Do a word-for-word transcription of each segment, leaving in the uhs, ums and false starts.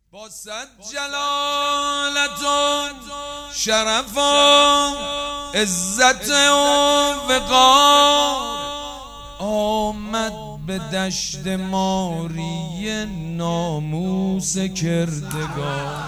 با صد جلالت و شرف و عزت و وقار آمد به دشت ماری ناموس کردگار.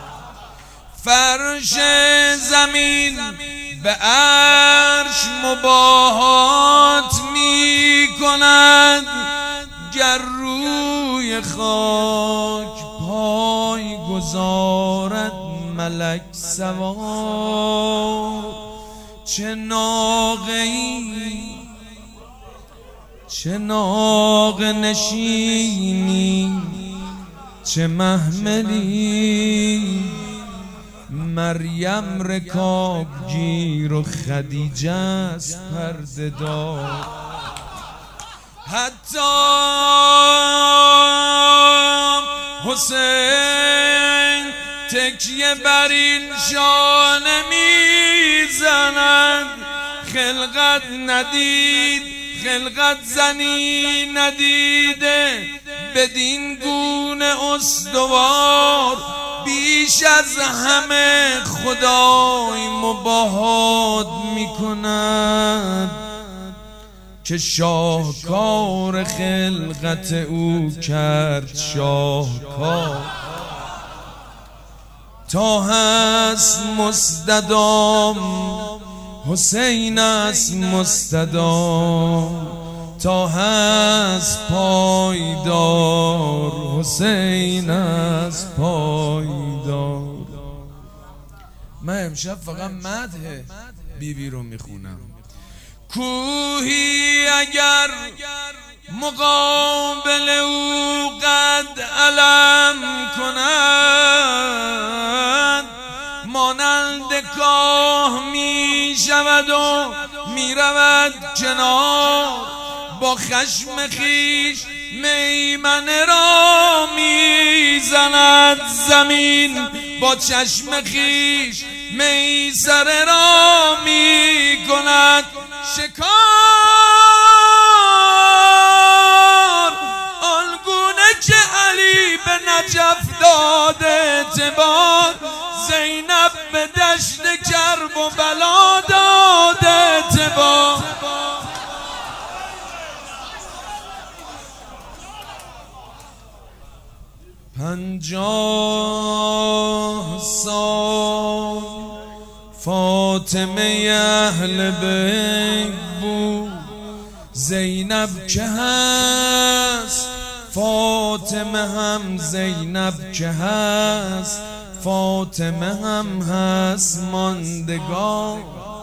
فرش زمین به عرش مباهات می کند، گر روی خاک پای گذارد ملک سوار. چه ناقه‌ای چه ناقه نشینی چه محملی، مریم رکاب گیر و خدیجه است پرده دار. حتی حسین تکیه بر این شانه میزند، خلقت ندید خلقت زنی ندیده بدین گونه استوار. بیش از همه خدای مباهات میکند که شاهکار خلقت او کرد شاهکار. تا هست مستدام حسین است مستدام، تا هست پایدار حسین است پایدار. من امشب فقط مدح بی بی رو میخونم. کوهی اگر مقابل او قد علم کند، مانند کاه می شود و می رود کنار. با خشم خیش میمنه را می زند زمین، با چشم خیش میسره را می کند شکار. آنگونه که علی به نجف داده اعتبار، زینب به دشت کرب و بلا داده اعتبار. پنجاه سال فاطمه اهل بیت بود، زینب که هست فاطمه هم زینب که هست فاطمه هم هست ماندگار.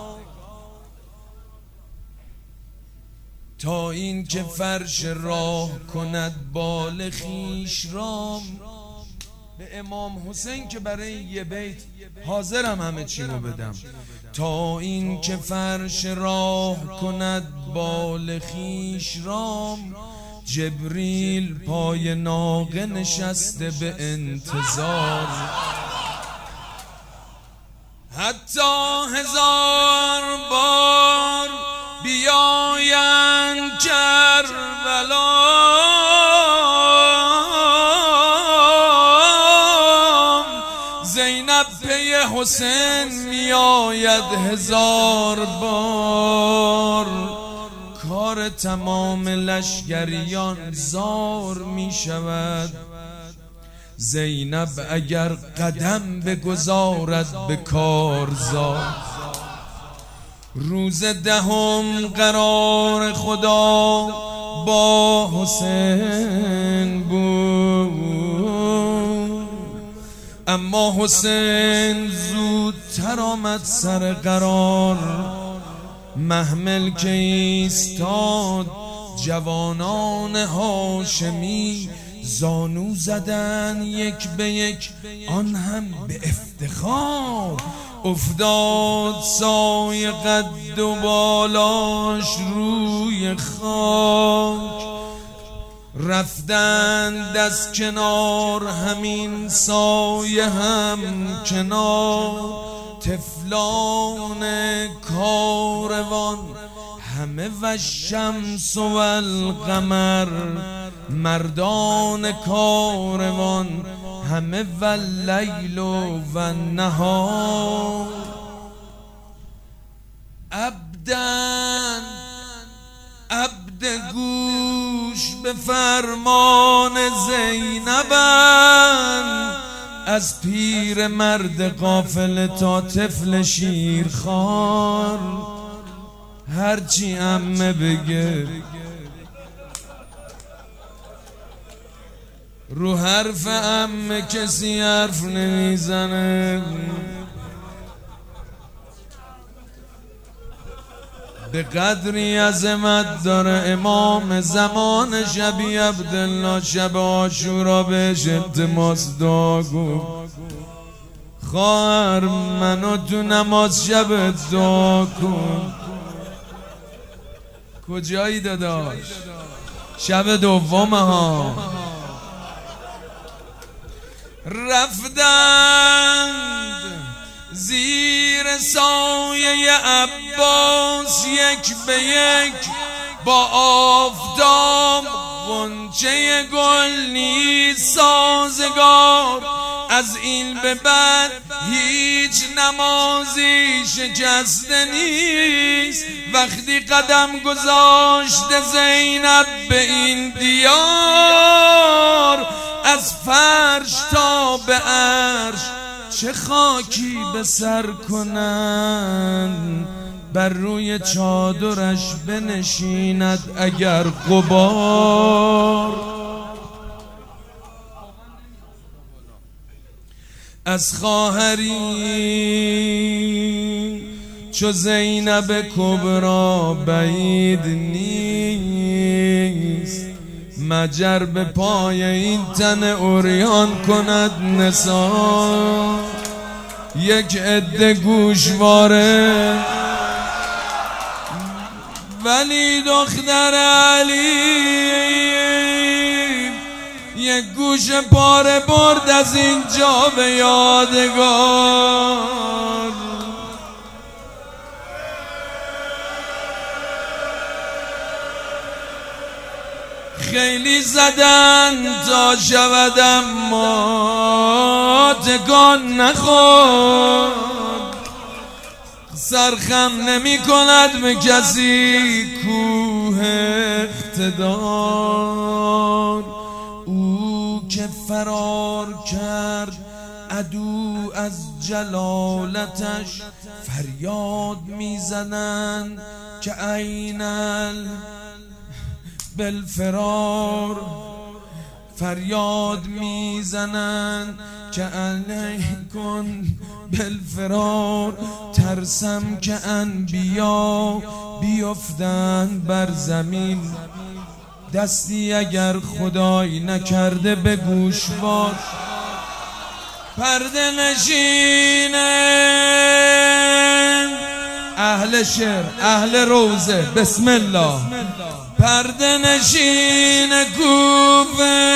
تا این که فرش راه کند بال خیش رام. به امام حسین که برای یه بیت حاضرم همه چیمو بدم. تا این که فرش راه کند بال خیش رام، جبریل پای ناقه نشسته به انتظار. حتی هزار بار بیاین کربلا، زینب پی حسین میآید هزار بار. کار تمام لشکریان زار می شود، زینب اگر قدم بگذارد به کارزار. روز دهم قرار خدا با حسین بود، اما حسین زودتر آمد سر قرار. محمل که ایستاد جوانان هاشمی زانو زدن یک به یک، آن هم به افتخار. افتاد سایه قد و بالاش روی خاک، رفتند از کنار همین سایه هم کنار. طفلان کاروان همه و الشمس و القمر، مردان کاروان همه واللیل و النهار عبدن عبد گوش به فرمان زینبن، از پیر مرد غافل تا طفل شیرخوار، هرچی عمه بگه رو حرف عمه کسی حرف نمیزنه. به قدری عظمت داره امام زمان شبی عبدالله، شب عاشورا بهش التماس دعا گفت خواهر منو تو نماز شب دعا کن. کجایی داداش؟ شب دومه ها. رفتند زیر سایه عباس یک به یک، با آفتاب غنچه گل نیست سازگار. از این به بعد هیچ نمازی شکسته نیست. وقتی قدم گذاشت زینب به این دیار، از فرش تا به عرش چه خاکی به سر کنن، بر روی چادرش بنشیند اگر غبار. از خواهری چو زینب کبرا بعید نیست، مجر به پای این تن عریان کند نثار. یک عده گوشواره ولی دختر علی یک گوش پاره برد از اینجا به یادگار. خیلی زدن تا شود اما تکان نخورد، سرخم نمی کند به کسی کوه اقتدار. او که فرار کرد عدو از جلالتش، فریاد میزنند که عینل بالفرار. فریاد میزنن که علیکن بالفرار، ترسم که انبیا بیفتند بر زمین. دستی اگر خدای نکرده به گوشوار. پرده نشین اهل شعر اهل روزه بسم الله. پرده نشین کوفه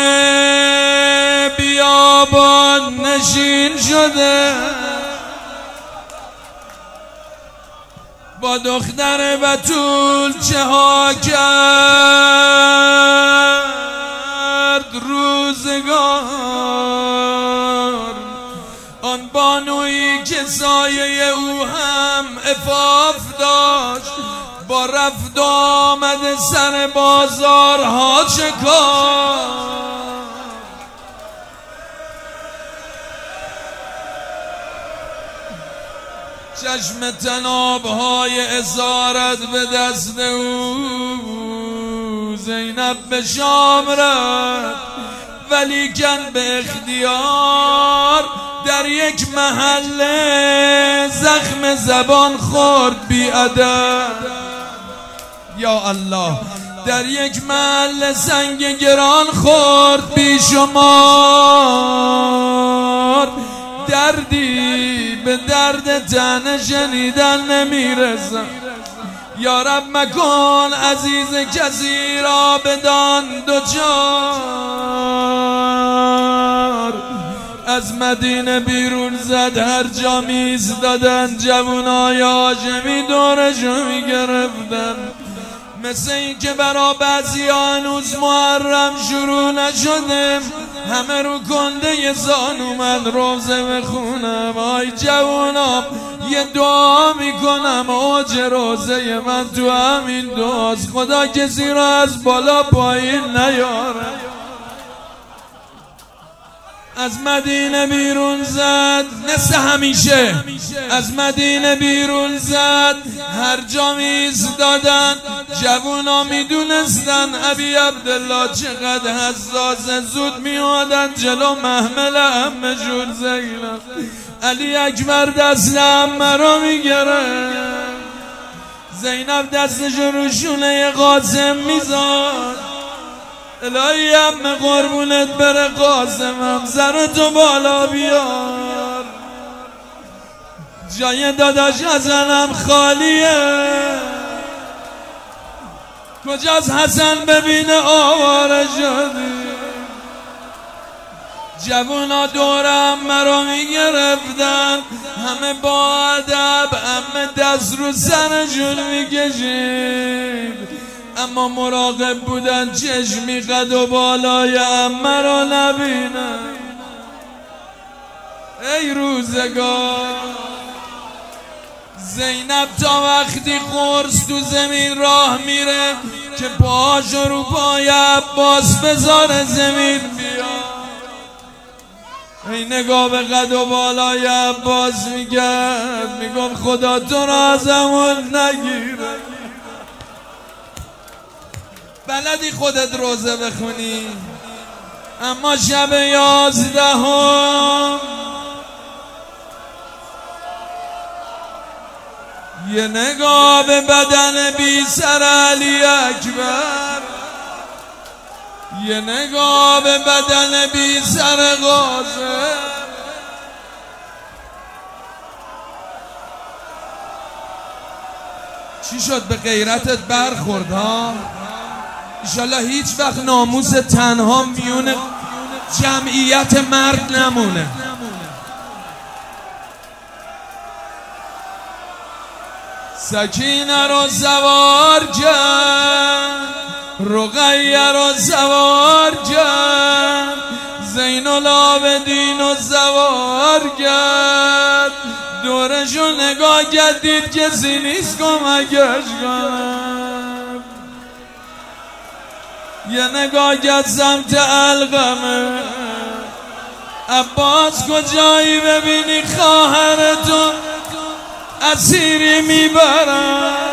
بیابان نشین شده، با دختر بتول چه ها کرد روزگار. آن بانویی که سایه او هم عفاف داشت، با رفت آمد سر بازارها چه کار. چشم تنابهای اسارت به دست او. زینب به شام رفت ولیکن به اختیار، در یک محله زخم زبان خورد بی ادب. یا الله، در یک محله سنگ گران خورد بی شمار. دردی به درد تن شنیدن نمیرسم. یا رب مکن عزیز کسی را بدان دوچار. از مدینه بیرون زد، هر جا میز دادن جوانای هاشمی دورشو میگرفتن. مثل این که برا بعضی هنوز محرم شروع نشده، همه رو کنده زانو من روزه بخونم. آی جوانم یه دعا میکنم اوج روزه من تو همین دعاست، خدا کسی را از بالا پایین نیاره. از مدینه بیرون زد مثل همیشه، از مدینه بیرون زد، هر جا میایستادن جوونا میدونستن ابی عبدالله چقدر حساسه، زود میادن جلو محمل عمه جون زینب. علی اکبر دست عمه رو میگره، زینب دستشو رو شونه قاسم میذاد. الهی عمه قربونت بره قاسمم، زرتو بالا بیار، جای داداش حسنم خالیه. کجاست حسن ببینه آواره شدی. جوونا دور عمه رو میگرفتن، همه با ادب، عمه دست رو سرشون میکشید، اما مراقب بودن چشمی قد و بالای عمه رو نبینن. ای روزگار زینب تا وقتی قرص تو زمین راه میره که پاشو رو پای عباس بذاره زمین بیاد. ای نگاه به قد و بالای عباس میگرد، میگم خدا تو را ازمون نگیره. بلدی خودت روزه بخونی، اما شب یازدهم یه نگاه به بدن بی سر علی اکبر، یه نگاه به بدن بی سر قاسم. چی شد به غیرتت برخورد ها؟ انشالله هیچ وقت ناموس تنها میون جمعیت مرد نمونه. سکینه رو سوار کرد، رقیه رو سوار کرد، زین العابدین رو سوار کرد. دورشو نگاه کرد دید کسی نیست کمکش کنم. یه نگاه کرد سمت علقمه، عباس کجایی ببینی خواهرتو اسیری میبرن.